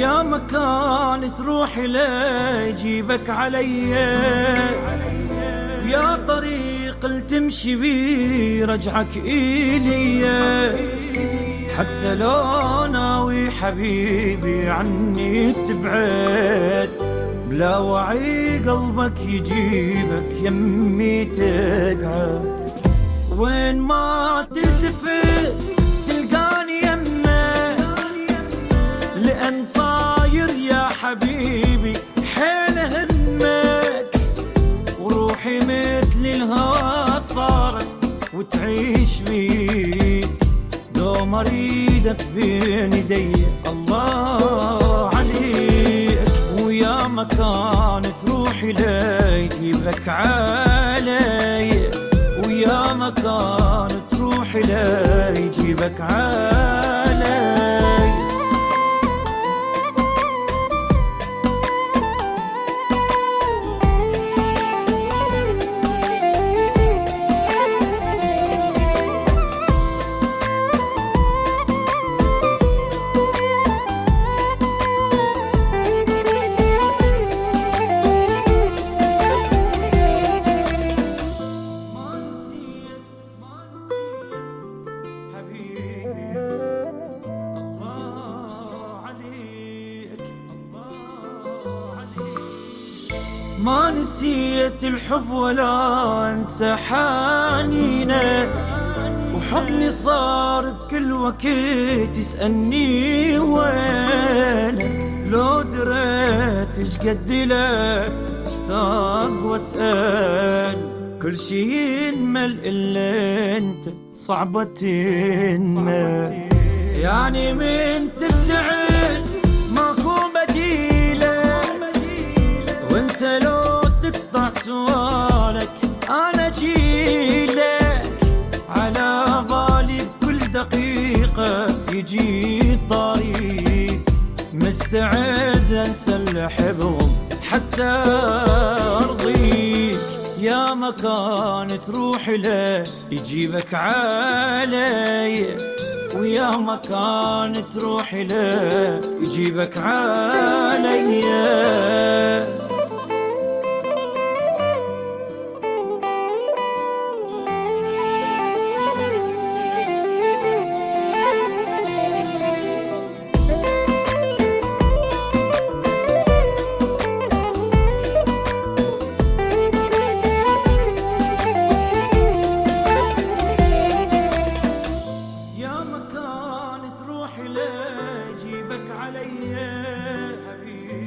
ويا مكان تروح لا يجيبك علي، ويا طريق التمشي بي رجعك إلي، حتى لو ناوي حبيبي عني تبعد، بلا وعي قلبك يجيبك يمي تقعد، وين ما تلتفت تلقاني يمك، لأن صاير يا حبيبي حيل همك، وروحي مثل الهوى صارت وتعيش بيك، دوم اريدك بين يدي الله عليك، ويا مكان تروحي لا يجيبك علي، ويا مكان تروحي لا يجيبك علي. ما نسيت الحب ولا انسى حنينه، وحضني صار بكل وقت يسألني وينك، لو دريت ايش قد لك اشتاق واسأل، كل شي ينمل الا انت صعبة تنمل، يعني من تبتعد ماكو بديلك، وانت لو تقطع سؤالك انا جيلك، على بالي بكل دقيقة يجي الطريق، مستعد انسى الحبهم حتى ارضيك، يا مكان تروح له يجيبك علي، ويا مكان تروح له يجيبك علي. يجيبك علي حبيبي.